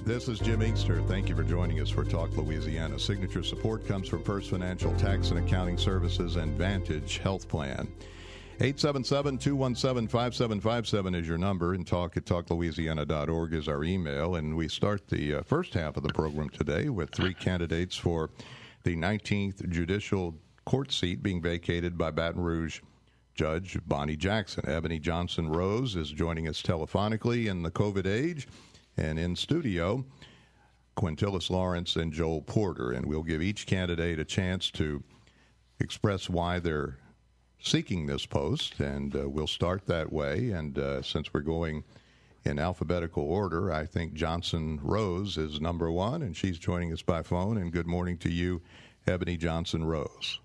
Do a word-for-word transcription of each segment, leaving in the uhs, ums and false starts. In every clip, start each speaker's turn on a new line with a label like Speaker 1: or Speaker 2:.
Speaker 1: This is Jim Inkster. Thank you for joining us for Talk Louisiana. Signature support comes from First Financial Tax and Accounting Services and Vantage Health Plan. eight seven seven, two one seven, five seven five seven is your number, and talk at talk louisiana dot org is our email. And we start the uh, first half of the program today with three candidates for the nineteenth Judicial Court seat being vacated by Baton Rouge Judge Bonnie Jackson. Ebony Johnson Rose is joining us telephonically in the COVID age. And in studio, Quintillis Lawrence and Joel Porter. And we'll give each candidate a chance to express why they're seeking this post. And uh, we'll start that way. And uh, since we're going in alphabetical order, I think Johnson Rose is number one, and she's joining us by phone. And good morning to you, Ebony Johnson Rose.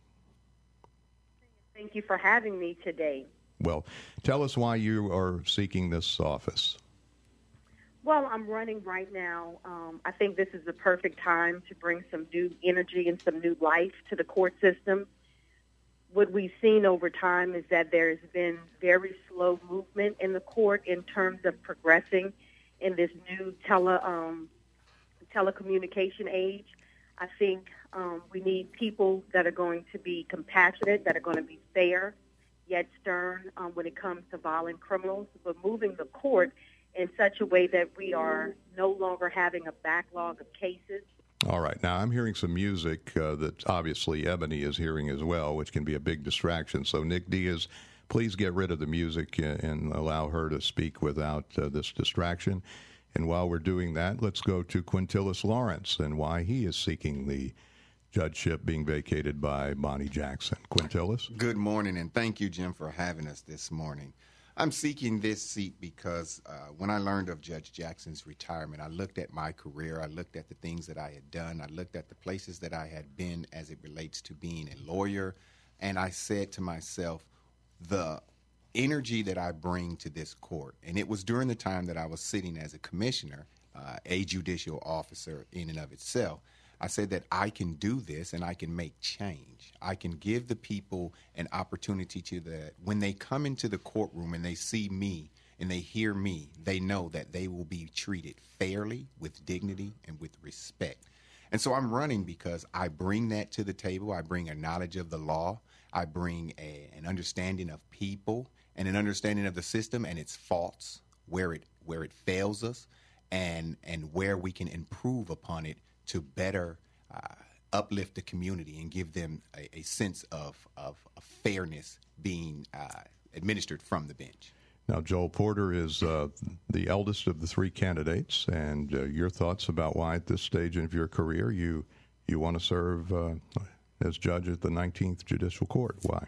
Speaker 2: Thank you for having me today.
Speaker 1: Well, tell us why you are seeking this office.
Speaker 2: Well, I'm running right now. Um, I think this is the perfect time to bring some new energy and some new life to the court system. What we've seen over time is that there's been very slow movement in the court in terms of progressing in this new tele, um, telecommunication age. I think um, we need people that are going to be compassionate, that are going to be fair, yet stern um, when it comes to violent criminals, but moving the court in such a way that we are no longer having a backlog of cases.
Speaker 1: All right. Now, I'm hearing some music uh, that obviously Ebony is hearing as well, which can be a big distraction. So, Nick Diaz, please get rid of the music and allow her to speak without uh, this distraction. And while we're doing that, let's go to Quintillis Lawrence and why he is seeking the judgeship being vacated by Bonnie Jackson. Quintillis?
Speaker 3: Good morning, and thank you, Jim, for having us this morning. I'm seeking this seat because uh, when I learned of Judge Jackson's retirement, I looked at my career, I looked at the things that I had done, I looked at the places that I had been as it relates to being a lawyer, and I said to myself, the energy that I bring to this court, and it was during the time that I was sitting as a commissioner, uh, a judicial officer in and of itself, I said that I can do this and I can make change. I can give the people an opportunity to that when they come into the courtroom and they see me and they hear me, they know that they will be treated fairly, with dignity, and with respect. And so I'm running because I bring that to the table. I bring a knowledge of the law. I bring a, an understanding of people and an understanding of the system and its faults, where it where it fails us, and and where we can improve upon it to better uh, uplift the community and give them a, a sense of, of, of fairness being uh, administered from the bench.
Speaker 1: Now, Joel Porter is uh, the eldest of the three candidates, and uh, your thoughts about why at this stage of your career you you want to serve uh, as judge at the nineteenth Judicial Court. Why?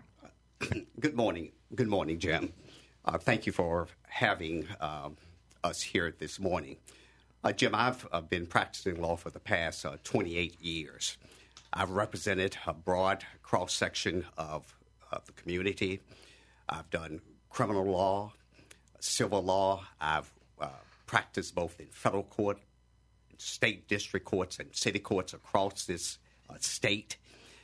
Speaker 4: Good morning. Good morning, Jim. Uh, thank you for having uh, us here this morning. Uh, Jim, I've uh, been practicing law for the past uh, twenty-eight years. I've represented a broad cross-section of, of the community. I've done criminal law, civil law. I've uh, practiced both in federal court, state district courts, and city courts across this uh, state.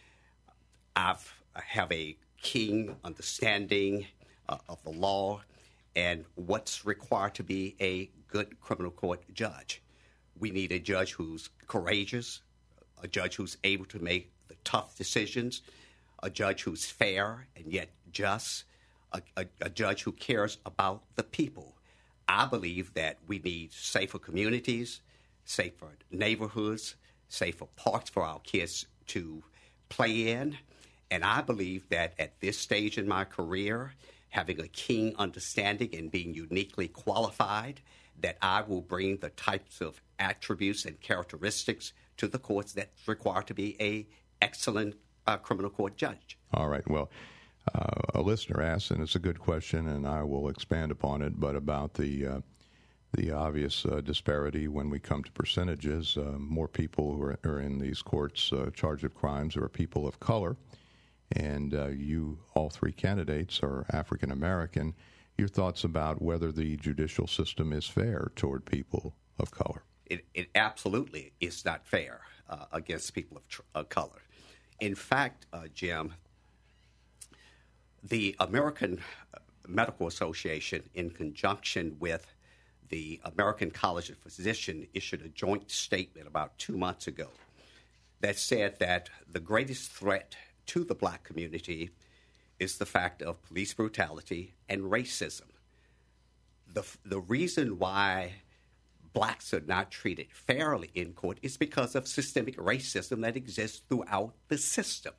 Speaker 4: I've, I have a keen understanding uh, of the law and what's required to be a good criminal court judge. We need a judge who's courageous, a judge who's able to make the tough decisions, a judge who's fair and yet just, a, a, a judge who cares about the people. I believe that we need safer communities, safer neighborhoods, safer parks for our kids to play in. And I believe that at this stage in my career, having a keen understanding and being uniquely qualified, that I will bring the types of attributes and characteristics to the courts that's required to be a excellent uh, criminal court judge.
Speaker 1: All right. Well, uh, a listener asked, and it's a good question, and I will expand upon it, but about the uh, the obvious uh, disparity when we come to percentages. Uh, more people who are, are in these courts uh, charged with crimes are people of color, and uh, you, all three candidates, are African American. Your thoughts about whether the judicial system is fair toward people of color?
Speaker 4: It, it absolutely is not fair uh, against people of tr- uh, color. In fact, uh, Jim, the American Medical Association, in conjunction with the American College of Physicians issued a joint statement about two months ago that said that the greatest threat to the black community is the fact of police brutality and racism. The, the reason why blacks are not treated fairly in court is because of systemic racism that exists throughout the system.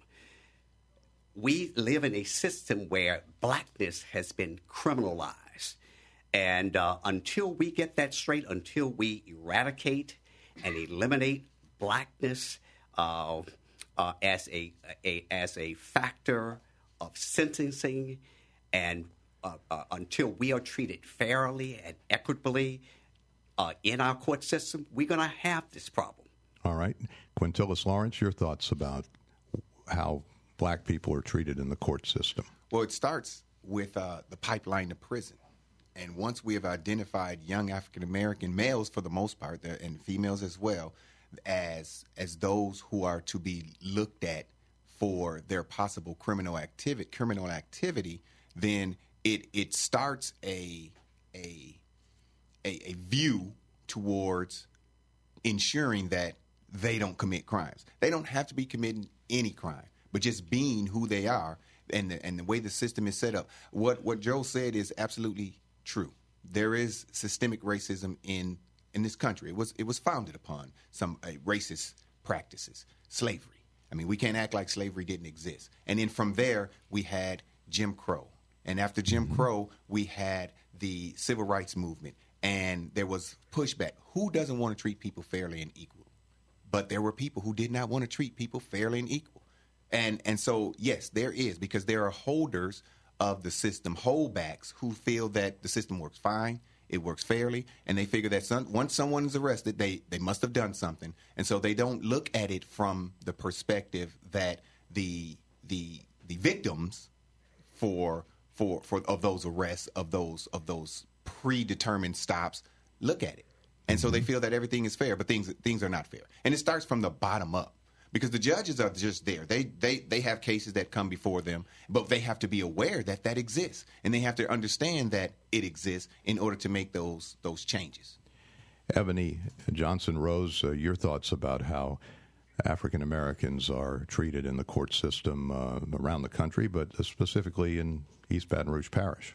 Speaker 4: We live in a system where blackness has been criminalized. And uh, until we get that straight, until we eradicate and eliminate blackness uh, uh, as a, a as a factor of sentencing, and uh, uh, until we are treated fairly and equitably uh, in our court system, we're going to have this problem.
Speaker 1: All right. Quintillis Lawrence, your thoughts about how black people are treated in the court system?
Speaker 3: Well, it starts with uh, the pipeline to prison. And once we have identified young African-American males, for the most part, and females as well, as as those who are to be looked at for their possible criminal activity, criminal activity, then it it starts a a a, a view towards ensuring that they don't commit crimes. They don't have to be committing any crime, but just being who they are and the, and the way the system is set up. What what Joe said is absolutely true. There is systemic racism in in this country. It was it was founded upon some uh, racist practices, slavery. I mean, we can't act like slavery didn't exist. And then from there, we had Jim Crow. And after Jim Crow, we had the civil rights movement. And there was pushback. Who doesn't want to treat people fairly and equal? But there were people who did not want to treat people fairly and equal. And and so, yes, there is, because there are holders of the system, holdbacks, who feel that the system works fine, it works fairly, and they figure that some, once someone is arrested, they, they must have done something. And so they don't look at it from the perspective that the the the victims for for for of those arrests, of those of those predetermined stops, look at it. And so they feel that everything is fair, but things things are not fair. And it starts from the bottom up. Because the judges are just there. They, they they have cases that come before them, but they have to be aware that that exists. And they have to understand that it exists in order to make those those changes.
Speaker 1: Ebony Johnson Rose, uh, your thoughts about how African Americans are treated in the court system uh, around the country, but specifically in East Baton Rouge Parish?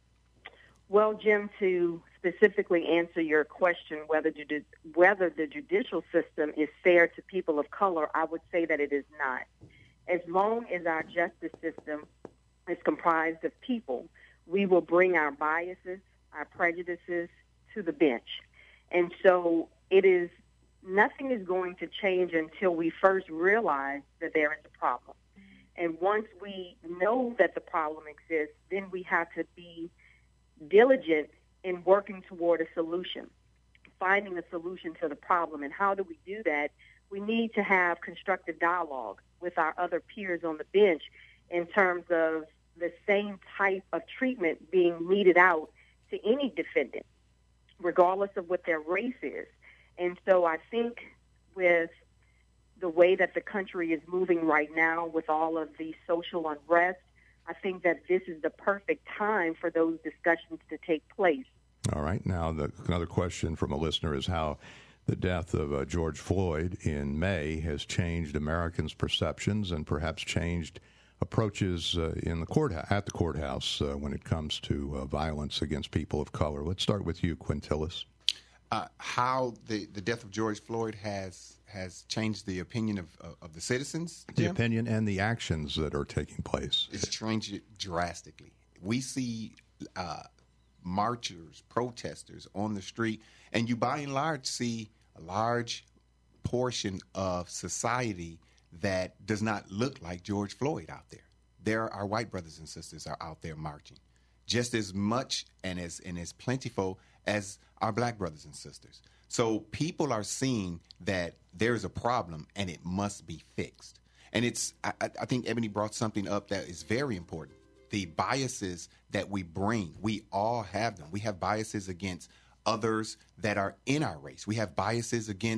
Speaker 2: Well, Jim, to specifically answer your question whether judi- whether the judicial system is fair to people of color, I would say that it is not. As long as our justice system is comprised of people, we will bring our biases, our prejudices to the bench. And so it is, nothing is going to change until we first realize that there is a problem. And once we know that the problem exists, then we have to be diligent in working toward a solution, finding a solution to the problem. And how do we do that? We need to have constructive dialogue with our other peers on the bench in terms of the same type of treatment being meted out to any defendant, regardless of what their race is. And so I think with the way that the country is moving right now, with all of the social unrest, I think that this is the perfect time for those discussions to take place.
Speaker 1: All right. Now, the, another question from a listener is how the death of uh, George Floyd in May has changed Americans' perceptions and perhaps changed approaches uh, in the court at the courthouse uh, when it comes to uh, violence against people of color. Let's start with you, Quintillis.
Speaker 3: Uh, how the, the death of George Floyd has has changed the opinion of of, of the citizens?
Speaker 1: The
Speaker 3: Jim?
Speaker 1: opinion and the actions that are taking place.
Speaker 3: It's changed it drastically. We see uh, marchers, protesters on the street, and you by and large see a large portion of society that does not look like George Floyd out there. There, our white brothers and sisters are out there marching just as much and as and as plentiful as our black brothers and sisters. So people are seeing that there's a problem and it must be fixed. And it's, I, I think Ebony brought something up that is very important. The biases that we bring, we all have them. We have biases against others that are in our race. We have biases against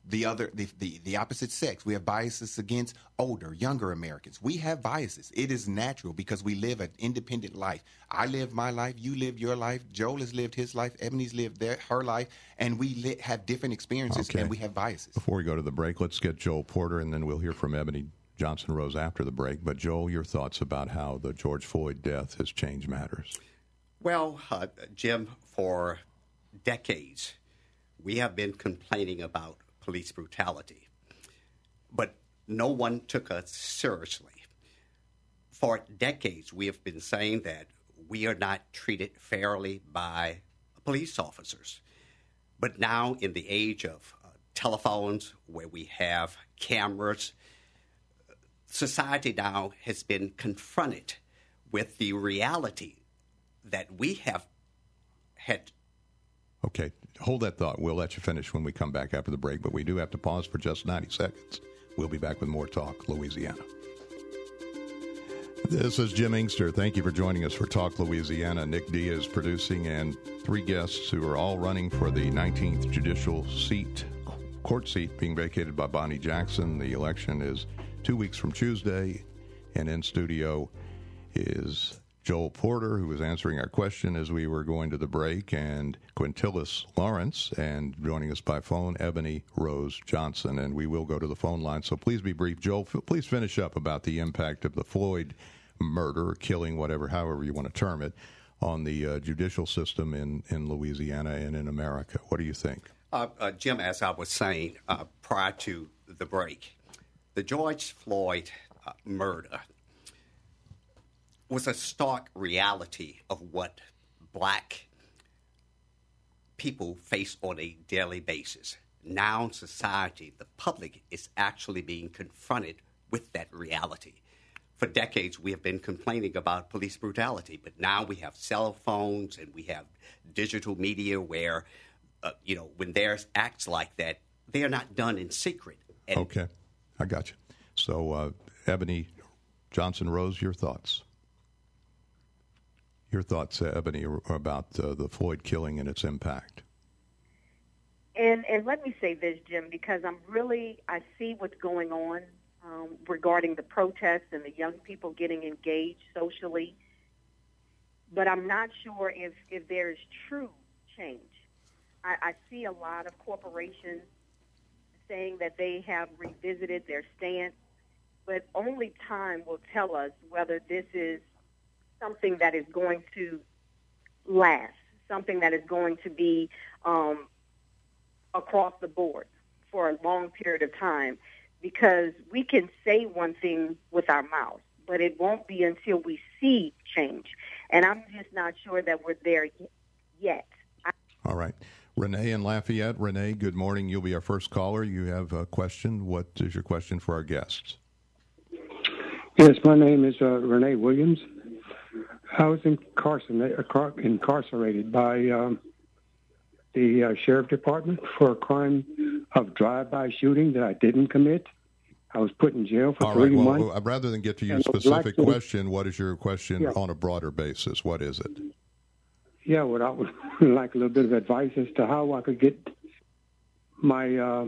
Speaker 3: the other, the, the, the opposite sex. We have biases against older, younger Americans. We have biases. It is natural because we live an independent life. I live my life. You live your life. Joel has lived his life. Ebony's lived their, her life. And we li- have different experiences,
Speaker 1: okay.
Speaker 3: and we have biases.
Speaker 1: Before we go to the break, let's get Joel Porter, and then we'll hear from Ebony Johnson Rose after the break. But, Joel, your thoughts about how the George Floyd death has changed matters?
Speaker 4: Well, uh, Jim, for decades, we have been complaining about police brutality, but no one took us seriously. For decades, we have been saying that we are not treated fairly by police officers. But now, in the age of uh, telephones, where we have cameras, society now has been confronted with the reality that we have had.
Speaker 1: Okay, hold that thought. We'll let you finish when we come back after the break, but we do have to pause for just ninety seconds. We'll be back with more Talk Louisiana. This is Jim Inkster. Thank you for joining us for Talk Louisiana. Nick D is producing, and three guests who are all running for the nineteenth judicial seat, court seat being vacated by Bonnie Jackson. The election is two weeks from Tuesday, and in studio is Joel Porter, who was answering our question as we were going to the break, and Quintillis Lawrence, and joining us by phone, Ebony Rose Johnson. And we will go to the phone line, so please be brief. Joel, f- please finish up about the impact of the Floyd murder, or killing, whatever, however you want to term it, on the uh, judicial system in, in Louisiana and in America. What do you think?
Speaker 4: Uh, uh, Jim, as I was saying uh, prior to the break, the George Floyd uh, murder was a stark reality of what black people face on a daily basis. Now in society, the public is actually being confronted with that reality. For decades, we have been complaining about police brutality, but now we have cell phones and we have digital media where, uh, you know, when there's acts like that, they are not done in secret. And
Speaker 1: okay, I got you. So, uh, Ebony Johnson Rose, your thoughts? Your thoughts, uh, Ebony, about uh, the Floyd killing and its impact.
Speaker 2: And and let me say this, Jim, because I'm really, I see what's going on um, regarding the protests and the young people getting engaged socially, but I'm not sure if, if there's true change. I, I see a lot of corporations saying that they have revisited their stance, but only time will tell us whether this is something that is going to last, something that is going to be um, across the board for a long period of time, because we can say one thing with our mouth, but it won't be until we see change. And I'm just not sure that we're there yet. I-
Speaker 1: All right. Renee in Lafayette. Renee, good morning. You'll be our first caller. You have a question. What is your question for our guests?
Speaker 5: Yes, my name is uh, Renee Williams. I was incarcerated, incarcerated by um, the uh, Sheriff Department for a crime of drive-by shooting that I didn't commit. I was put in jail for
Speaker 1: All
Speaker 5: three
Speaker 1: right. Well,
Speaker 5: months.
Speaker 1: rather than get to your
Speaker 5: And
Speaker 1: specific
Speaker 5: like to-
Speaker 1: question, what is your question
Speaker 5: Yeah.
Speaker 1: on a broader basis? What is it?
Speaker 5: Yeah, well, I would like a little bit of advice as to how I could get my uh,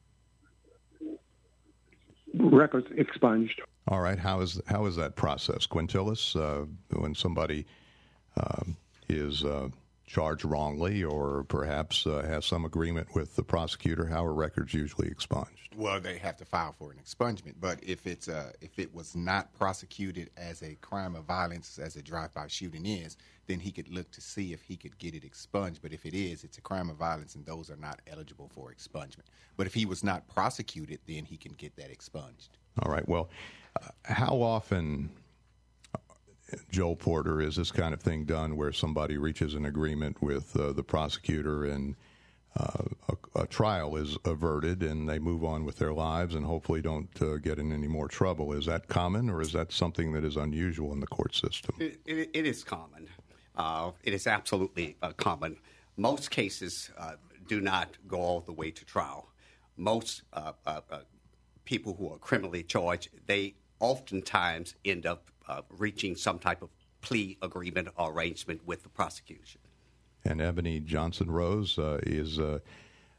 Speaker 5: records expunged.
Speaker 1: All right. How is how is that process, Quintillis? Uh, when somebody um, is uh, charged wrongly, or perhaps uh, has some agreement with the prosecutor, how are records usually expunged?
Speaker 3: Well, they have to file for an expungement. But if it's uh, if it was not prosecuted as a crime of violence, as a drive-by shooting is, then he could look to see if he could get it expunged. But if it is, it's a crime of violence, and those are not eligible for expungement. But if he was not prosecuted, then he can get that expunged.
Speaker 1: All right. Well, uh, how often, Joel Porter, is this kind of thing done where somebody reaches an agreement with uh, the prosecutor and uh, a, a trial is averted and they move on with their lives and hopefully don't uh, get in any more trouble? Is that common, or is that something that is unusual in the court system?
Speaker 4: It, it, it is common. Uh, it is absolutely uh, common. Most cases uh, do not go all the way to trial. Most uh, uh, uh, people who are criminally charged, they oftentimes end up uh, reaching some type of plea agreement or arrangement with the prosecution.
Speaker 1: And Ebony Johnson Rose, uh, is uh,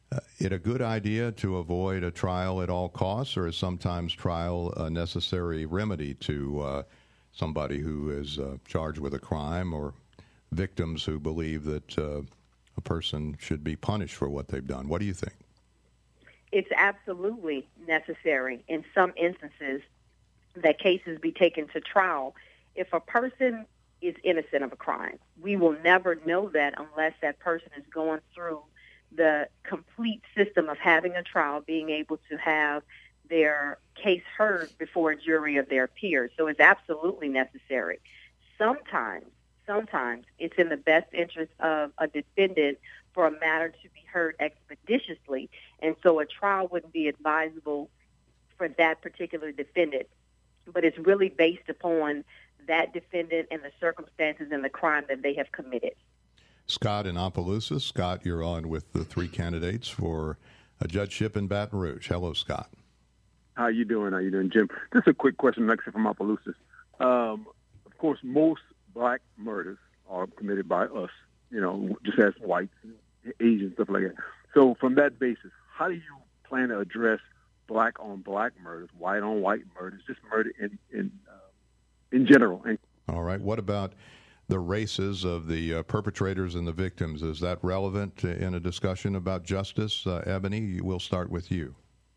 Speaker 1: uh, it a good idea to avoid a trial at all costs, or is sometimes trial a necessary remedy to uh, somebody who is uh, charged with a crime, or victims who believe that uh, a person should be punished for what they've done? What do you think?
Speaker 2: It's absolutely necessary in some instances that cases be taken to trial. If a person is innocent of a crime, we will never know that unless that person is going through the complete system of having a trial, being able to have their case heard before a jury of their peers. So it's absolutely necessary. Sometimes, sometimes it's in the best interest of a defendant for a matter to be heard expeditiously, and so a trial wouldn't be advisable for that particular defendant. But it's really based upon that defendant and the circumstances and the crime that they have committed.
Speaker 1: Scott in Opelousas. Scott, you're on with the three candidates for a judgeship in Baton Rouge. Hello, Scott.
Speaker 6: How you doing? How you doing, Jim? Just a quick question, Lexi from Opelousas. Um, of course, most black murders are committed by us, you know, just as whites, Asians, stuff like that. So from that basis, how do you plan to address black-on-black murders, white-on-white murders, just murder in in, uh, in general? And-
Speaker 1: All right. What about the races of the uh, perpetrators and the victims? Is that relevant in a discussion about justice? Uh, Ebony, we'll start with you.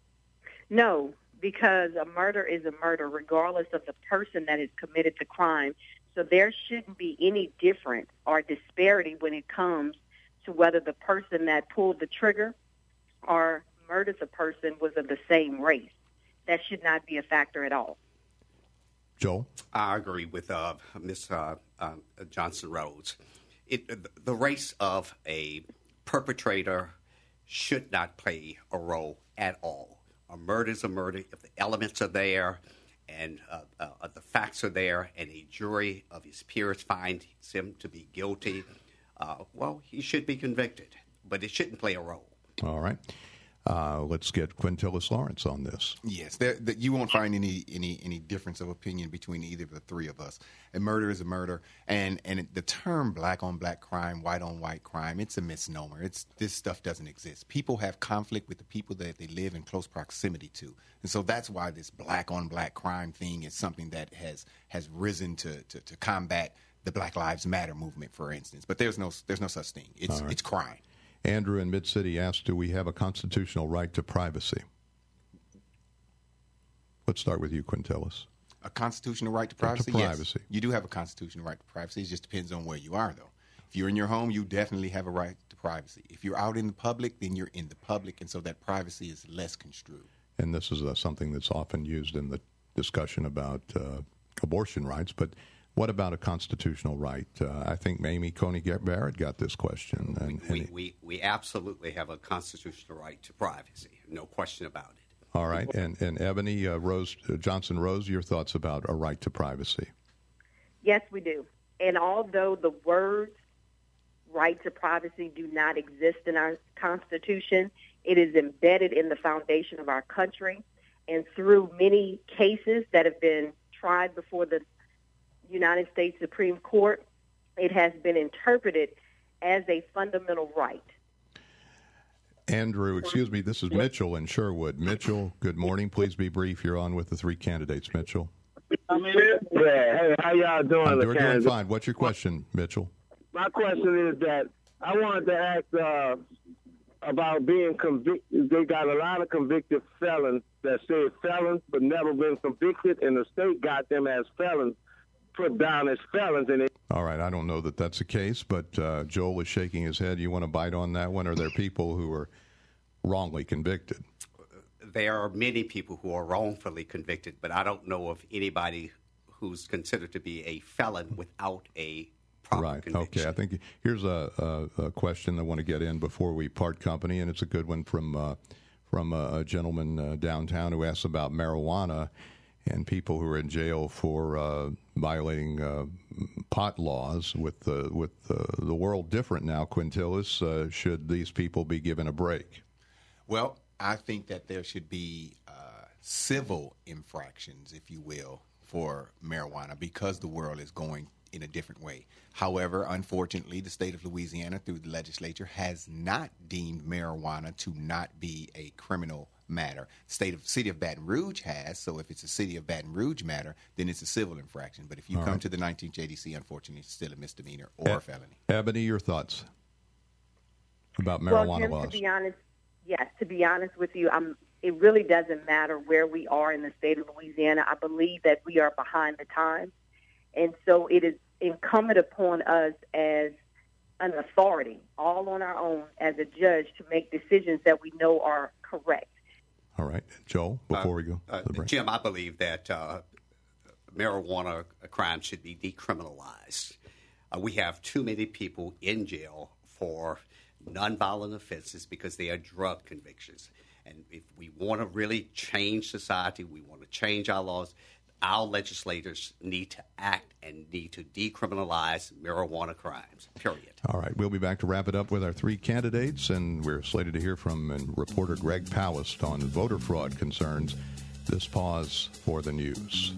Speaker 2: No, because a murder is a murder regardless of the person that has committed the crime. So there shouldn't be any difference or disparity when it comes to whether the person that pulled the trigger or murdered the person was of the same race. That should not be a factor at all.
Speaker 1: Joel?
Speaker 4: I agree with uh, Miz Uh, uh, Johnson Rose. It, the race of a perpetrator should not play a role at all. A murder is a murder if the elements are there and uh, uh, the facts are there, and a jury of his peers finds him to be guilty. Uh, well, he should be convicted, but it shouldn't play a role.
Speaker 1: All right. Uh, let's get Quintillis Lawrence on this.
Speaker 3: Yes, there, there, you won't find any, any any difference of opinion between either of the three of us. A murder is a murder, and and the term black on black crime, white on white crime, it's a misnomer. It's this stuff doesn't exist. People have conflict with the people that they live in close proximity to, and so that's why this black on black crime thing is something that has has risen to to, to combat the Black Lives Matter movement, for instance. But there's no there's no such thing. It's right. It's crime.
Speaker 1: Andrew in Mid-City asked, do we have a constitutional right to privacy? Let's start with you, Quintillis.
Speaker 3: A constitutional right to privacy?
Speaker 1: To privacy.
Speaker 3: Yes. You do have a constitutional right to privacy. It just depends on where you are, though. If you're in your home, you definitely have a right to privacy. If you're out in the public, then you're in the public, and so that privacy is less construed.
Speaker 1: And this is uh, something that's often used in the discussion about uh, abortion rights, but what about a constitutional right? Uh, I think Amy Coney Barrett got this question. And,
Speaker 4: we,
Speaker 1: and
Speaker 4: we, we absolutely have a constitutional right to privacy, no question about it.
Speaker 1: All right. And, and Ebony uh, Rose, uh, Johnson Rose, your thoughts about a right to privacy?
Speaker 2: Yes, we do. And although the words right to privacy do not exist in our Constitution, it is embedded in the foundation of our country. And through many cases that have been tried before the United States Supreme Court, it has been interpreted as a fundamental right.
Speaker 1: Andrew, excuse me, this is Mitchell in Sherwood. Mitchell, good morning. Please be brief. You're on with the three candidates, Mitchell.
Speaker 7: Yeah, hey, how y'all doing?
Speaker 1: I'm doing, doing fine. What's your question, Mitchell?
Speaker 7: My question is that I wanted to ask uh, about being convicted. They got a lot of convicted felons that say felons but never been convicted, and the state got them as felons, put down as felons. And it-
Speaker 1: All right, I don't know that that's the case, but uh, Joel is shaking his head. You want to bite on that one? Are there people who are wrongly convicted?
Speaker 4: There are many people who are wrongfully convicted, but I don't know of anybody who's considered to be a felon without a proper
Speaker 1: right.
Speaker 4: conviction.
Speaker 1: Okay, I think here's a, a, a question I want to get in before we part company, and it's a good one from uh, from a, a gentleman uh, downtown who asks about marijuana and people who are in jail for uh, violating uh, pot laws. With the with the, the world different now, Quintillis, uh, should these people be given a break?
Speaker 3: Well, I think that there should be uh, civil infractions, if you will, for marijuana, because the world is going in a different way. However, unfortunately, the state of Louisiana, through the legislature, has not deemed marijuana to not be a criminal matter. The state of city of Baton Rouge has, so if it's a city of Baton Rouge matter, then it's a civil infraction. But if you
Speaker 1: All
Speaker 3: come
Speaker 1: right.
Speaker 3: to the nineteenth J D C, unfortunately, it's still a misdemeanor or
Speaker 1: e-
Speaker 3: a felony.
Speaker 1: Ebony, your thoughts about marijuana
Speaker 2: well, Jim,
Speaker 1: laws?
Speaker 2: to be honest, yes, to be honest with you, I'm, it really doesn't matter where we are in the state of Louisiana. I believe that we are behind the times. And so it is incumbent upon us as an authority, all on our own, as a judge, to make decisions that we know are correct.
Speaker 1: All right. Joel, before
Speaker 4: Uh,
Speaker 1: we go
Speaker 4: uh,
Speaker 1: to the break.
Speaker 4: Jim, I believe that uh, marijuana crime should be decriminalized. Uh, we have too many people in jail for nonviolent offenses because they are drug convictions. And if we want to really change society, we want to change our laws, our legislators need to act and need to decriminalize marijuana crimes, period.
Speaker 1: All right. We'll be back to wrap it up with our three candidates, and we're slated to hear from and reporter Greg Palast on voter fraud concerns. This pause for the news.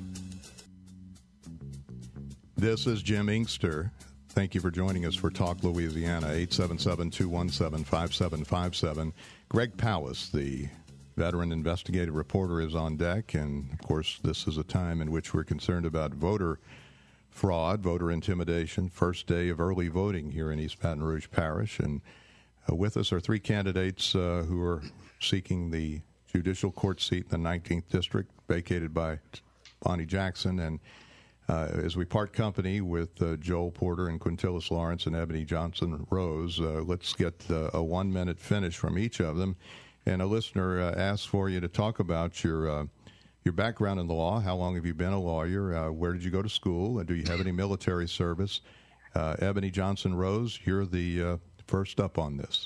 Speaker 1: This is Jim Inkster. Thank you for joining us for Talk Louisiana, eight seven seven, two one seven, five seven five seven. Greg Palast, the veteran investigative reporter, is on deck, and, of course, this is a time in which we're concerned about voter fraud, voter intimidation, first day of early voting here in East Baton Rouge Parish. And uh, with us are three candidates uh, who are seeking the judicial court seat in the nineteenth District, vacated by Bonnie Jackson. And uh, as we part company with uh, Joel Porter and Quintillis Lawrence and Ebony Johnson Rose, uh, let's get uh, a one-minute finish from each of them. And a listener uh, asked for you to talk about your uh, your background in the law. How long have you been a lawyer? Uh, where did you go to school? And do you have any military service? Uh, Ebony Johnson Rose, you're the uh, first up on this.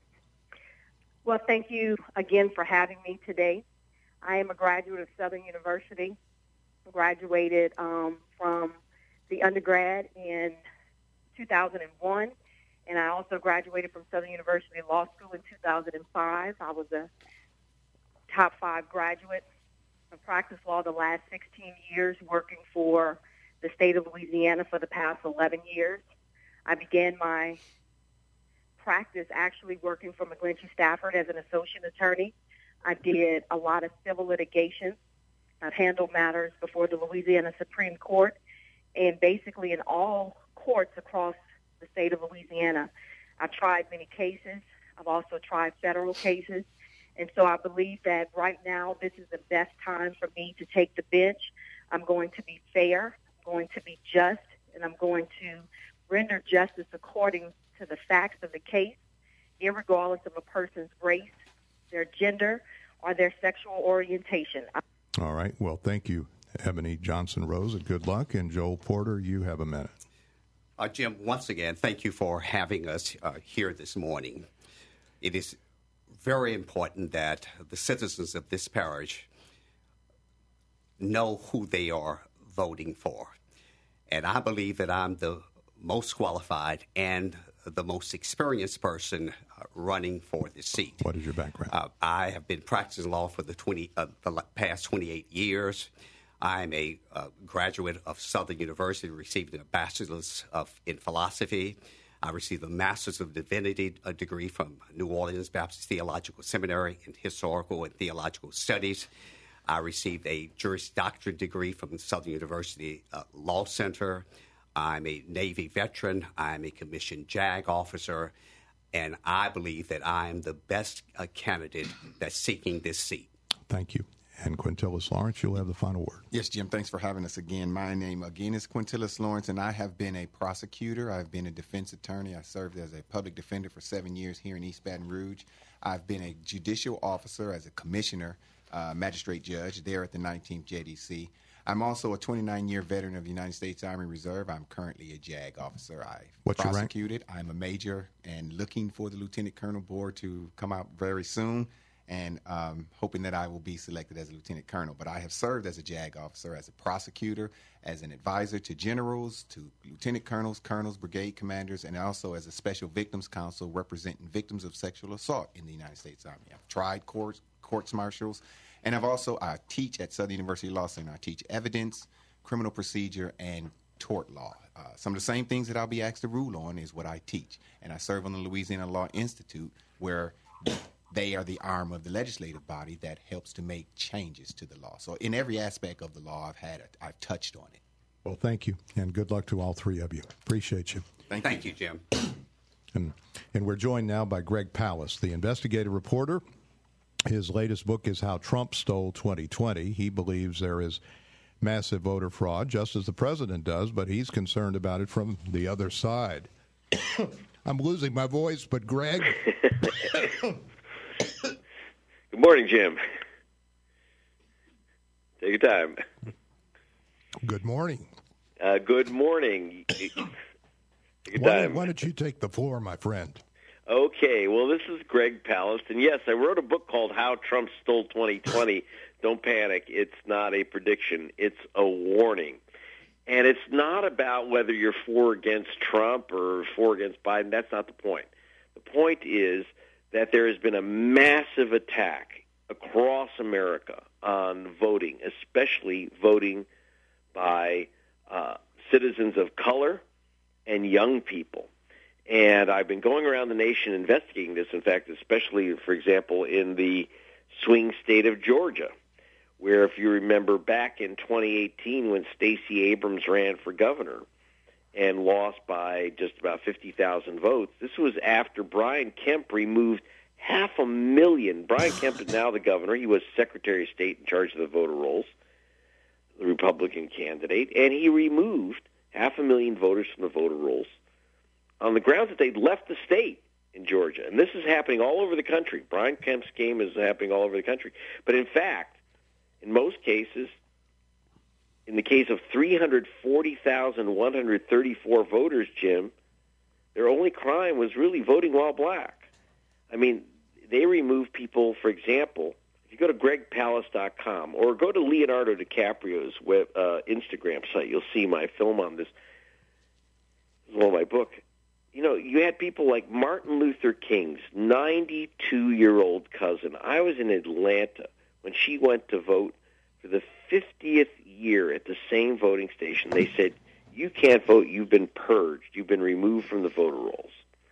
Speaker 2: Well, thank you again for having me today. I am a graduate of Southern University. Graduated um, from the undergrad in two thousand one. And I also graduated from Southern University Law School in two thousand five. I was a top five graduate. I practiced law the last sixteen years, working for the state of Louisiana for the past eleven years. I began my practice actually working for McGlinchey Stafford as an associate attorney. I did a lot of civil litigation. I've handled matters before the Louisiana Supreme Court, and basically in all courts across the state of Louisiana. I've tried many cases. I've also tried federal cases. And so I believe that right now this is the best time for me to take the bench. I'm going to be fair, I'm going to be just, and I'm going to render justice according to the facts of the case, irregardless of a person's race, their gender, or their sexual orientation.
Speaker 1: All right. Well, thank you, Ebony Johnson Rose, and good luck. And Joel Porter, you have a minute.
Speaker 4: Uh, Jim, once again, thank you for having us uh, here this morning. It is very important that the citizens of this parish know who they are voting for. And I believe that I'm the most qualified and the most experienced person uh, running for this seat.
Speaker 1: What is your background?
Speaker 4: Uh, I have been practicing law for the, twenty, uh, the past twenty-eight years. I'm a uh, graduate of Southern University, receiving a bachelor's of, in philosophy. I received a master's of divinity a degree from New Orleans Baptist Theological Seminary in historical and theological studies. I received a Juris Doctorate degree from Southern University uh, Law Center. I'm a Navy veteran. I'm a commissioned JAG officer. And I believe that I'm the best uh, candidate that's seeking this seat.
Speaker 1: Thank you. And Quintillis Lawrence, you'll have the final word.
Speaker 3: Yes, Jim, thanks for having us again. My name, again, is Quintillis Lawrence, and I have been a prosecutor. I've been a defense attorney. I served as a public defender for seven years here in East Baton Rouge. I've been a judicial officer as a commissioner, uh, magistrate judge there at the nineteenth J D C. I'm also a twenty-nine-year veteran of the United States Army Reserve. I'm currently a JAG officer. I
Speaker 1: What's your rank?
Speaker 3: prosecuted. I'm a major and looking for the Lieutenant Colonel board to come out very soon, and um, hoping that I will be selected as a lieutenant colonel. But I have served as a JAG officer, as a prosecutor, as an advisor to generals, to lieutenant colonels, colonels, brigade commanders, and also as a special victims counsel representing victims of sexual assault in the United States Army. I've tried courts, courts martials, and I've also, I teach at Southern University Law Center. I teach evidence, criminal procedure, and tort law. Uh, some of the same things that I'll be asked to rule on is what I teach. And I serve on the Louisiana Law Institute, where they are the arm of the legislative body that helps to make changes to the law. So in every aspect of the law, I've had it, I've touched on it.
Speaker 1: Well, thank you, and good luck to all three of you. Appreciate you.
Speaker 3: Thank,
Speaker 4: Thank
Speaker 3: you.
Speaker 4: you, Jim.
Speaker 1: And, and we're joined now by Greg Palast, the investigative reporter. His latest book is How Trump Stole twenty twenty. He believes there is massive voter fraud, just as the president does, but he's concerned about it from the other side. I'm losing my voice, but Greg.
Speaker 8: Good morning, Jim. Take your time.
Speaker 1: Good morning.
Speaker 8: Uh, good morning. Take your
Speaker 1: Why,
Speaker 8: time.
Speaker 1: why don't you take the floor, my friend?
Speaker 8: Okay, well, this is Greg Palast, and yes, I wrote a book called How Trump Stole twenty twenty. Don't panic. It's not a prediction. It's a warning. And it's not about whether you're for or against Trump or for or against Biden. That's not the point. The point is that there has been a massive attack across America on voting, especially voting by uh, citizens of color and young people. And I've been going around the nation investigating this, in fact, especially, for example, in the swing state of Georgia, where, if you remember, back in twenty eighteen when Stacey Abrams ran for governor and lost by just about fifty thousand votes, this was after Brian Kemp removed half a million. Brian Kemp is now the governor. He was Secretary of State in charge of the voter rolls, the Republican candidate, and he removed half a million voters from the voter rolls on the grounds that they'd left the state in Georgia. And this is happening all over the country. Brian Kemp's game is happening all over the country. But in fact, in most cases, in the case of three hundred forty thousand one hundred thirty-four voters, Jim, their only crime was really voting while black. I mean, they removed people, for example, if you go to greg palast dot com or go to Leonardo DiCaprio's web, uh, Instagram site, you'll see my film on this. This is one of my book. You know, you had people like Martin Luther King's ninety-two-year-old cousin. I was in Atlanta when she went to vote for the fiftieth year at the same voting station. They said, you can't vote, you've been purged, you've been removed from the voter rolls.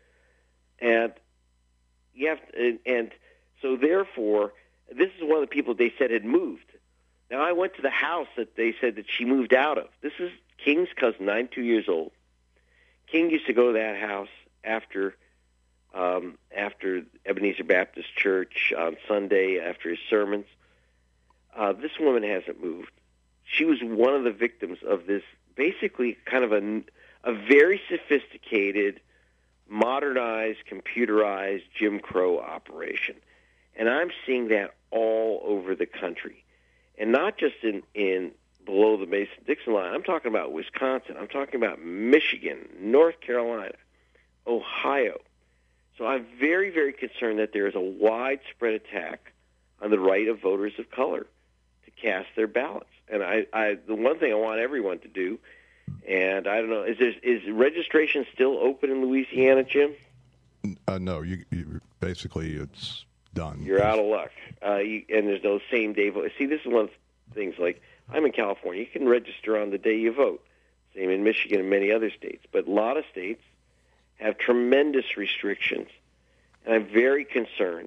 Speaker 8: And you have to, and, and so therefore, this is one of the people they said had moved. Now, I went to the house that they said that she moved out of. This is King's cousin, ninety-two years old. King used to go to that house after um, after Ebenezer Baptist Church on Sunday, after his sermons. Uh, this woman hasn't moved. She was one of the victims of this basically kind of a, a very sophisticated, modernized, computerized Jim Crow operation. And I'm seeing that all over the country. And not just in, in below the Mason-Dixon line. I'm talking about Wisconsin. I'm talking about Michigan, North Carolina, Ohio. So I'm very, very concerned that there is a widespread attack on the right of voters of color to cast their ballots. And I, I the one thing I want everyone to do, and I don't know, is there, is registration still open in Louisiana, Jim?
Speaker 1: Uh, no, you, you basically it's done.
Speaker 8: You're out of luck. Uh, you, and there's no same-day vote. See, this is one of the things, like, I'm in California. You can register on the day you vote. Same in Michigan and many other states. But a lot of states have tremendous restrictions, and I'm very concerned.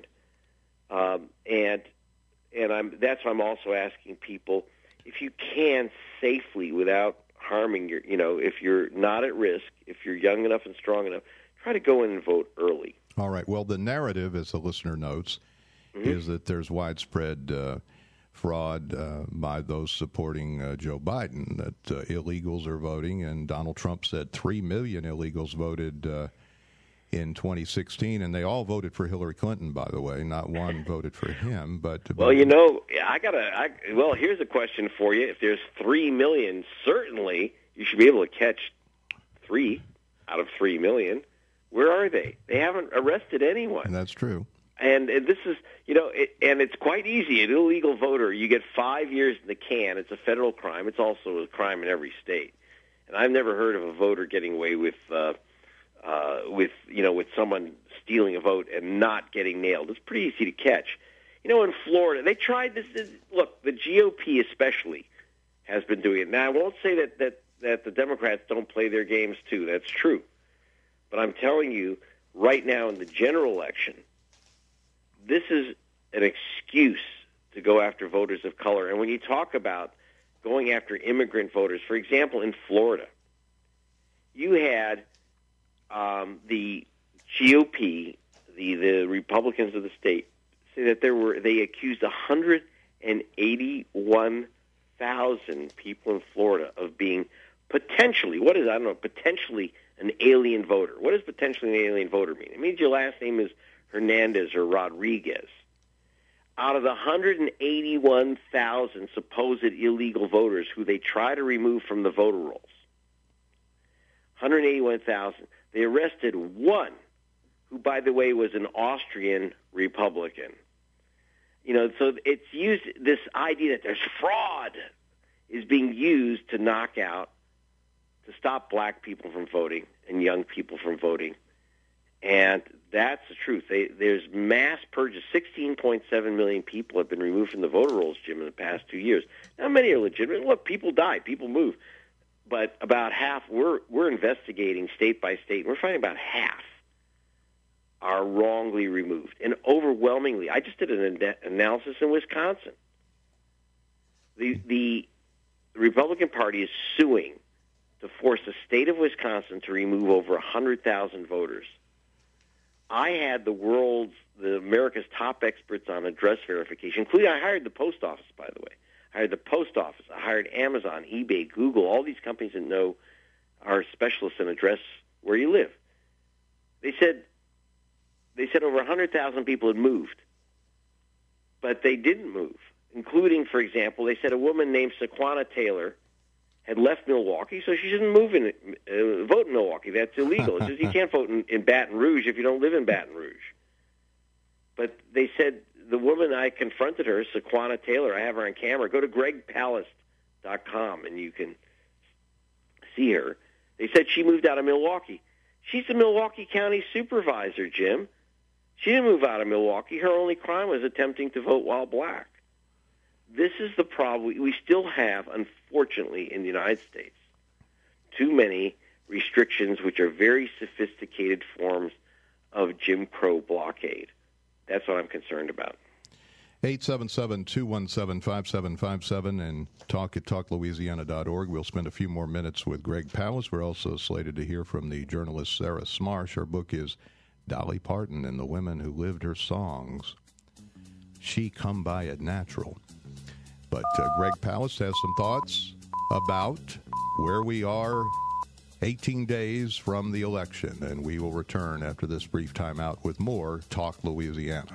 Speaker 8: Um, and and I'm that's why I'm also asking people, if you can safely, without harming your, you know, if you're not at risk, if you're young enough and strong enough, try to go in and vote early.
Speaker 1: All right. Well, the narrative, as the listener notes, mm-hmm. is that there's widespread uh, fraud uh, by those supporting uh, Joe Biden, that uh, illegals are voting, and Donald Trump said three million illegals voted uh, in twenty sixteen, and they all voted for Hillary Clinton, by the way. Not one voted for him. But
Speaker 8: Well, you know, I got to, well, here's a question for you. If there's three million, certainly you should be able to catch three out of three million. Where are they? They haven't arrested anyone.
Speaker 1: And that's true.
Speaker 8: And, and this is, you know, it, and it's quite easy. An illegal voter, you get five years in the can. It's a federal crime. It's also a crime in every state. And I've never heard of a voter getting away with, uh, uh, with you know, with someone stealing a vote and not getting nailed. It's pretty easy to catch. You know, in Florida, they tried this. this look, the G O P especially has been doing it. Now, I won't say that, that that the Democrats don't play their games too. That's true. But I'm telling you, right now in the general election, this is an excuse to go after voters of color. And when you talk about going after immigrant voters, for example, in Florida, you had um, the G O P, the, the Republicans of the state, say that there were they accused one hundred eighty-one thousand people in Florida of being potentially, what is, I don't know, potentially an alien voter. What does potentially an alien voter mean? It means your last name is Hernandez or Rodriguez. Out of the one hundred eighty-one thousand supposed illegal voters who they try to remove from the voter rolls, one hundred eighty-one thousand, they arrested one, who, by the way, was an Austrian Republican. You know, so it's used, this idea that there's fraud is being used to knock out, to stop black people from voting and young people from voting. And that's the truth. They, there's mass purges. sixteen point seven million people have been removed from the voter rolls, Jim, in the past two years. Now, many are legitimate. Look, people die, people move. But about half, we're, we're investigating state by state, and we're finding about half are wrongly removed. And overwhelmingly, I just did an an- analysis in Wisconsin. The, the Republican Party is suing to force the state of Wisconsin to remove over one hundred thousand voters. I had the world's, the America's top experts on address verification, including I hired the post office, by the way. I hired the post office. I hired Amazon, eBay, Google, all these companies that know are specialists in address where you live. They said they said over one hundred thousand people had moved, but they didn't move, including, for example, they said a woman named Saquana Taylor had left Milwaukee, so she shouldn't move in, uh, vote in Milwaukee. That's illegal. It says you can't vote in, in Baton Rouge if you don't live in Baton Rouge. But they said the woman, I confronted her, Saquana Taylor, I have her on camera. Go to greg palast dot com and you can see her. They said she moved out of Milwaukee. She's the Milwaukee County supervisor, Jim. She didn't move out of Milwaukee. Her only crime was attempting to vote while black. This is the problem. We still have, unfortunately, in the United States, too many restrictions which are very sophisticated forms of Jim Crow blockade. That's what I'm concerned about.
Speaker 1: eight seven seven, two one seven, five seven five seven and talk at talk louisiana dot org. We'll spend a few more minutes with Greg Palast. We're also slated to hear from the journalist Sarah Smarsh. Her book is Dolly Parton and the Women Who Lived Her Songs. She Come By It Natural. But uh, Greg Palast has some thoughts about where we are eighteen days from the election, and we will return after this brief timeout with more Talk Louisiana.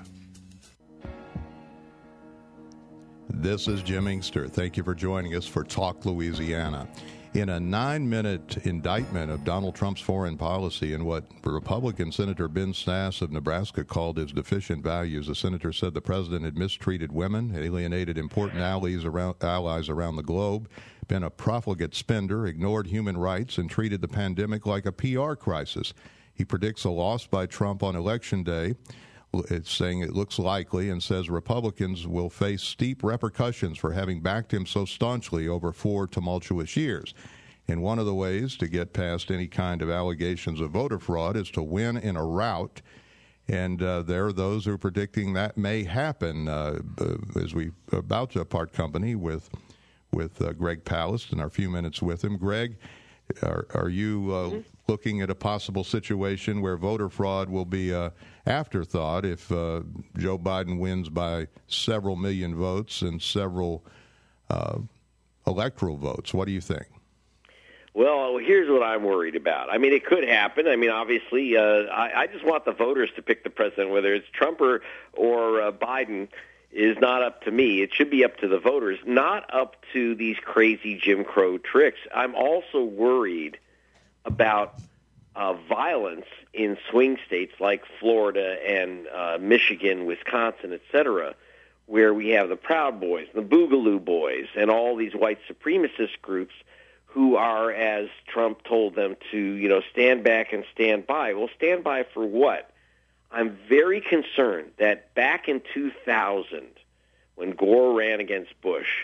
Speaker 1: This is Jim Inkster. Thank you for joining us for Talk Louisiana. In a nine-minute indictment of Donald Trump's foreign policy and what Republican Senator Ben Sasse of Nebraska called his deficient values, the senator said the president had mistreated women, alienated important allies around, allies around the globe, been a profligate spender, ignored human rights, and treated the pandemic like a P R crisis. He predicts a loss by Trump on Election Day. It's saying it looks likely, and says Republicans will face steep repercussions for having backed him so staunchly over four tumultuous years. And one of the ways to get past any kind of allegations of voter fraud is to win in a rout. And uh, there are those who are predicting that may happen uh, as we about to part company with with uh, Greg Palast in our few minutes with him. Greg, are, are you uh, mm-hmm. looking at a possible situation where voter fraud will be a afterthought if uh, Joe Biden wins by several million votes and several uh, electoral votes? What do you think?
Speaker 8: Well, here's what I'm worried about. I mean, it could happen. I mean, obviously, uh, I, I just want the voters to pick the president, whether it's Trump or, or uh, Biden is not up to me. It should be up to the voters, not up to these crazy Jim Crow tricks. I'm also worried about uh, violence in swing states like Florida and uh, Michigan, Wisconsin, et cetera, where we have the Proud Boys, the Boogaloo Boys, and all these white supremacist groups who are, as Trump told them, to, you know, stand back and stand by. Well, stand by for what? I'm very concerned that back in two thousand, when Gore ran against Bush,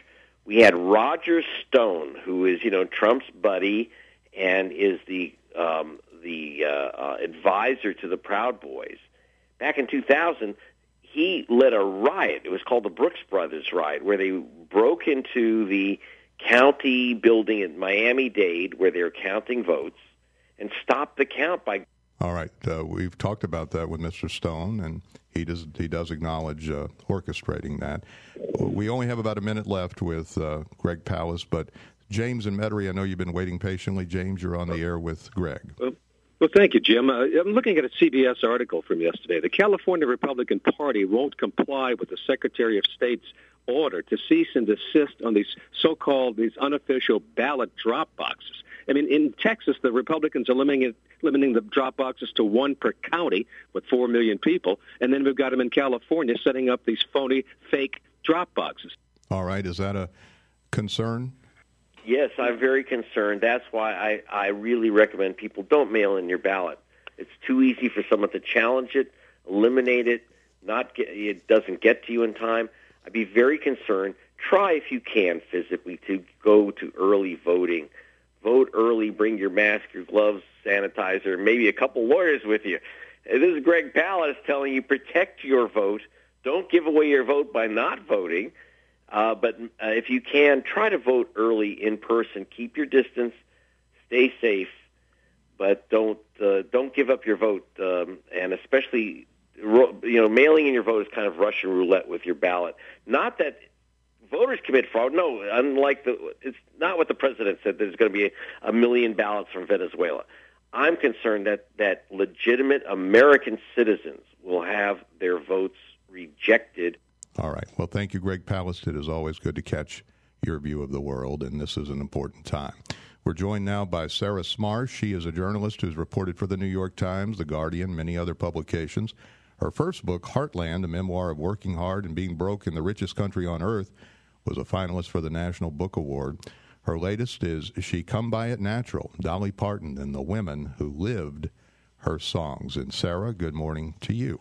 Speaker 8: We had Roger Stone, who is, you know, Trump's buddy and is the um, the uh, uh, advisor to the Proud Boys. Back in two thousand, he led a riot. It was called the Brooks Brothers riot, where they broke into the county building in Miami-Dade where they were counting votes and stopped the count by...
Speaker 1: All right. Uh, we've talked about that with Mister Stone, and he does he does acknowledge uh, orchestrating that. We only have about a minute left with uh, Greg Palast, but James and Metairie, I know you've been waiting patiently. James, you're on the air with Greg.
Speaker 9: Well, well thank you, Jim. Uh, I'm looking at a C B S article from yesterday. The California Republican Party won't comply with the Secretary of State's order to cease and desist on these so-called, these unofficial ballot drop boxes. I mean, in Texas, the Republicans are limiting, limiting the drop boxes to one per county with four million people, and then we've got them in California setting up these phony, fake drop boxes.
Speaker 1: All right. Is that a concern?
Speaker 8: Yes, I'm very concerned. That's why I, I really recommend people don't mail in your ballot. It's too easy for someone to challenge it, eliminate it, not get, it doesn't get to you in time. I'd be very concerned. Try, if you can, physically, to go to early voting. Vote early, bring your mask, your gloves, sanitizer, maybe a couple lawyers with you. This is Greg Palast telling you protect your vote. Don't give away your vote by not voting. Uh, but uh, if you can, try to vote early in person. Keep your distance. Stay safe. But don't uh, don't give up your vote. Um, and especially, you know, mailing in your vote is kind of Russian roulette with your ballot. Not that voters commit fraud. No, unlike the, it's not what the president said. There's going to be a, a million ballots from Venezuela. I'm concerned that, that legitimate American citizens will have their votes rejected.
Speaker 1: All right. Well, thank you, Greg Palast. It is always good to catch your view of the world, and this is an important time. We're joined now by Sarah Smarsh. She is a journalist who's reported for the New York Times, The Guardian, many other publications. Her first book, Heartland, a memoir of working hard and being broke in the richest country on earth, was a finalist for the National Book Award. Her latest is She Come By It Natural, Dolly Parton and the Women Who Lived Her Songs. And Sarah, good morning to you.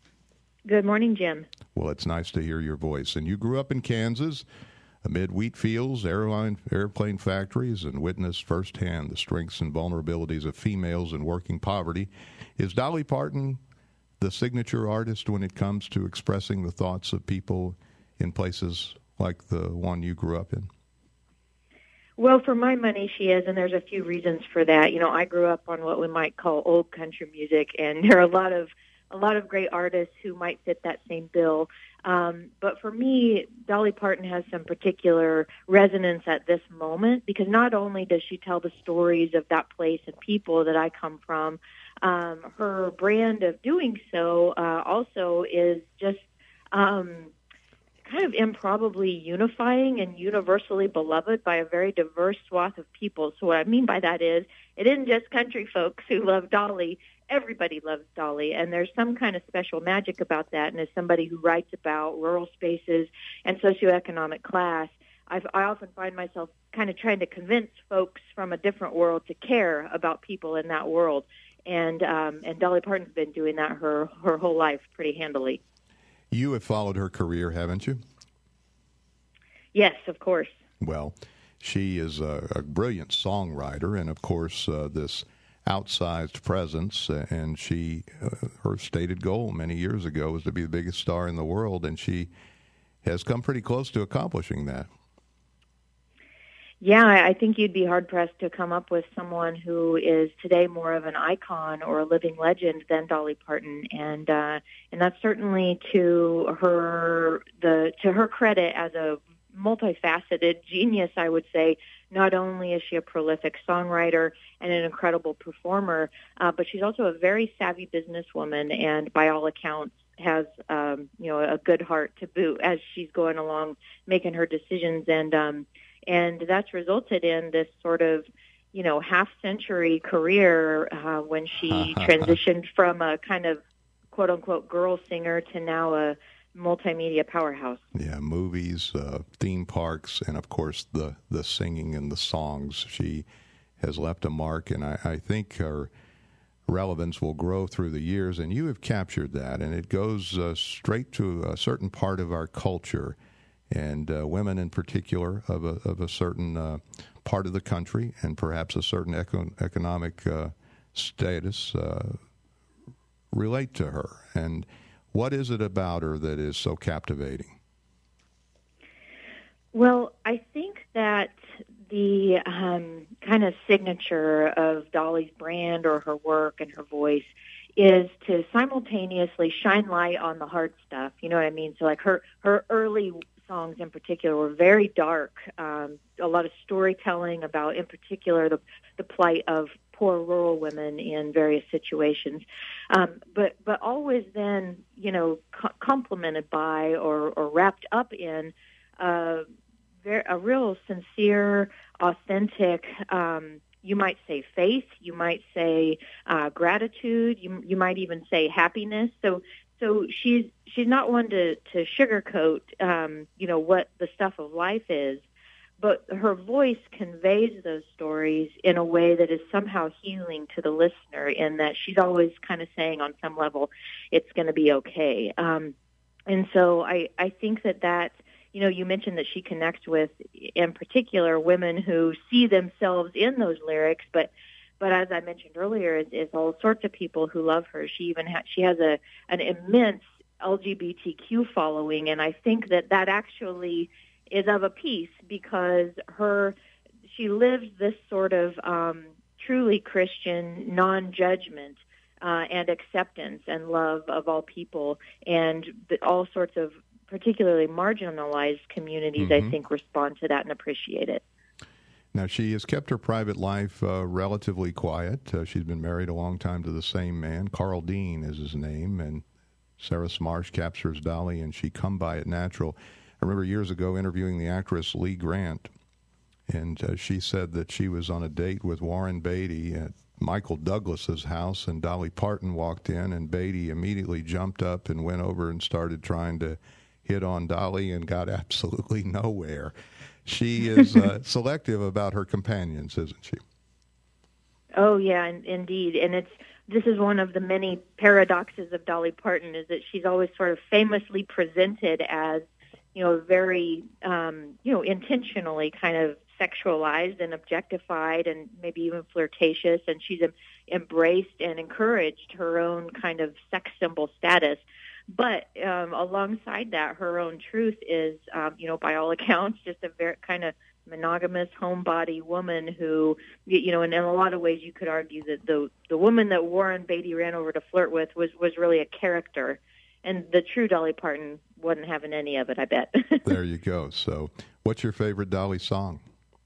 Speaker 10: Good morning, Jim.
Speaker 1: Well, it's nice to hear your voice. And you grew up in Kansas amid wheat fields, airline, airplane factories, and witnessed firsthand the strengths and vulnerabilities of females in working poverty. Is Dolly Parton the signature artist when it comes to expressing the thoughts of people in places like the one you grew up in?
Speaker 10: Well, for my money, she is, and there's a few reasons for that. You know, I grew up on what we might call old country music, and there are a lot of a lot of great artists who might fit that same bill. Um, but for me, Dolly Parton has some particular resonance at this moment because not only does she tell the stories of that place and people that I come from, um, her brand of doing so uh, also is just um, kind of improbably unifying and universally beloved by a very diverse swath of people. So what I mean by that is it isn't just country folks who love Dolly. Everybody loves Dolly, and there's some kind of special magic about that. And as somebody who writes about rural spaces and socioeconomic class, I've, I often find myself kind of trying to convince folks from a different world to care about people in that world. And um, and Dolly Parton's been doing that her, her whole life pretty handily.
Speaker 1: You have followed her career, haven't you?
Speaker 10: Yes, of course.
Speaker 1: Well, she is a, a brilliant songwriter, and of course, uh, this outsized presence, and she, uh, her stated goal many years ago was to be the biggest star in the world, and she has come pretty close to accomplishing that.
Speaker 10: Yeah, I think you'd be hard-pressed to come up with someone who is today more of an icon or a living legend than Dolly Parton, and uh, and that's certainly to her the to her credit as a multifaceted genius, I would say. Not only is she a prolific songwriter and an incredible performer, uh, but she's also a very savvy businesswoman, and by all accounts has um, you know a good heart to boot as she's going along making her decisions, and um, and that's resulted in this sort of you know half-century career uh, when she transitioned from a kind of quote-unquote girl singer to now a multimedia powerhouse.
Speaker 1: Yeah, movies, uh, theme parks, and of course the, the singing and the songs. She has left a mark, and I, I think her relevance will grow through the years, and you have captured that, and it goes uh, straight to a certain part of our culture. and uh, women in particular of a, of a certain uh, part of the country and perhaps a certain eco- economic uh, status uh, relate to her. And what is it about her that is so captivating?
Speaker 10: Well, I think that the um, kind of signature of Dolly's brand or her work and her voice is to simultaneously shine light on the hard stuff. You know what I mean? So like her, her early songs in particular were very dark, um, a lot of storytelling about, in particular, the, the plight of poor rural women in various situations, um, but but always then, you know, co- complemented by or, or wrapped up in uh, very, a real sincere, authentic, um, you might say faith, you might say uh, gratitude, you you might even say happiness. So so she's she's not one to to sugarcoat, um, you know, what the stuff of life is. But her voice conveys those stories in a way that is somehow healing to the listener, in that she's always kind of saying on some level, it's going to be okay. Um, and so I, I think that that, you know, you mentioned that she connects with, in particular, women who see themselves in those lyrics, but but as I mentioned earlier, is, is all sorts of people who love her. She even ha- she has a an immense L G B T Q following, and I think that that actually is of a piece, because her she lives this sort of um, truly Christian non-judgment uh, and acceptance and love of all people, and the, all sorts of particularly marginalized communities, mm-hmm. I think, respond to that and appreciate it.
Speaker 1: Now, she has kept her private life uh, relatively quiet. Uh, she's been married a long time to the same man. Carl Dean is his name, and Sarah Smarsh captures Dolly, and she come by it natural. I remember years ago interviewing the actress Lee Grant, and uh, she said that she was on a date with Warren Beatty at Michael Douglas's house, and Dolly Parton walked in, and Beatty immediately jumped up and went over and started trying to hit on Dolly and got absolutely nowhere. She is uh, selective about her companions, isn't she?
Speaker 10: Oh, yeah, in, indeed. And it's this is one of the many paradoxes of Dolly Parton, is that she's always sort of famously presented as, you know, very, um, you know, intentionally kind of sexualized and objectified and maybe even flirtatious, and she's em- embraced and encouraged her own kind of sex symbol status. But um, alongside that, her own truth is, um, you know, by all accounts, just a very kind of monogamous homebody woman who, you know, and in a lot of ways you could argue that the the woman that Warren Beatty ran over to flirt with was, was really a character. And the true Dolly Parton wasn't having any of it, I bet.
Speaker 1: There you go. So what's your favorite Dolly song?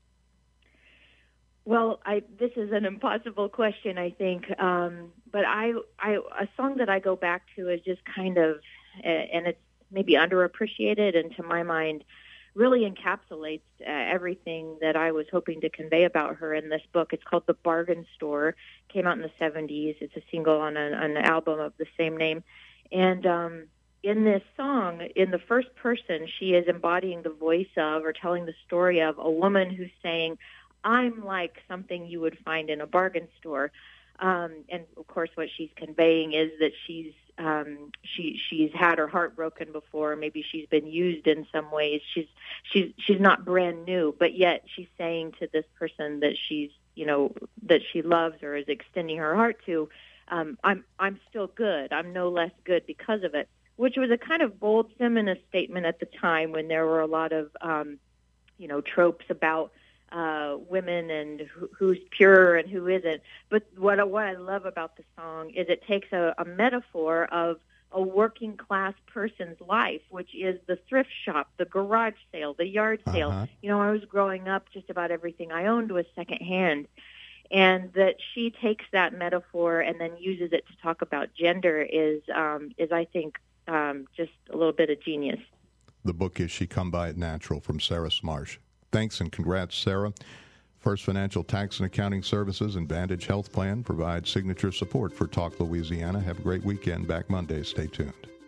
Speaker 10: Well, I, this is an impossible question, I think. Um, but I, I, a song that I go back to is just kind of, uh, and it's maybe underappreciated, and to my mind, really encapsulates uh, everything that I was hoping to convey about her in this book. It's called The Bargain Store. Came out in the seventies. It's a single on an, an album of the same name. And um, in this song, in the first person, she is embodying the voice of, or telling the story of, a woman who's saying, I'm like something you would find in a bargain store. Um, and, of course, what she's conveying is that she's um, she she's had her heart broken before. Maybe she's been used in some ways. She's she's she's not brand new, but yet she's saying to this person that she's, you know, that she loves or is extending her heart to, um, I'm I'm still good. I'm no less good because of it, which was a kind of bold feminist statement at the time, when there were a lot of, um, you know, tropes about uh, women and who, who's pure and who isn't. But what, what I love about the song is it takes a, a metaphor of a working class person's life, which is the thrift shop, the garage sale, the yard sale. Uh-huh. You know, I was growing up, just about everything I owned was secondhand. And that she takes that metaphor and then uses it to talk about gender is, um, is I think, um, just a little bit of genius.
Speaker 1: The book is She Come By It Natural from Sarah Smarsh. Thanks and congrats, Sarah. First Financial Tax and Accounting Services and Vantage Health Plan provide signature support for Talk Louisiana. Have a great weekend. Back Monday. Stay tuned.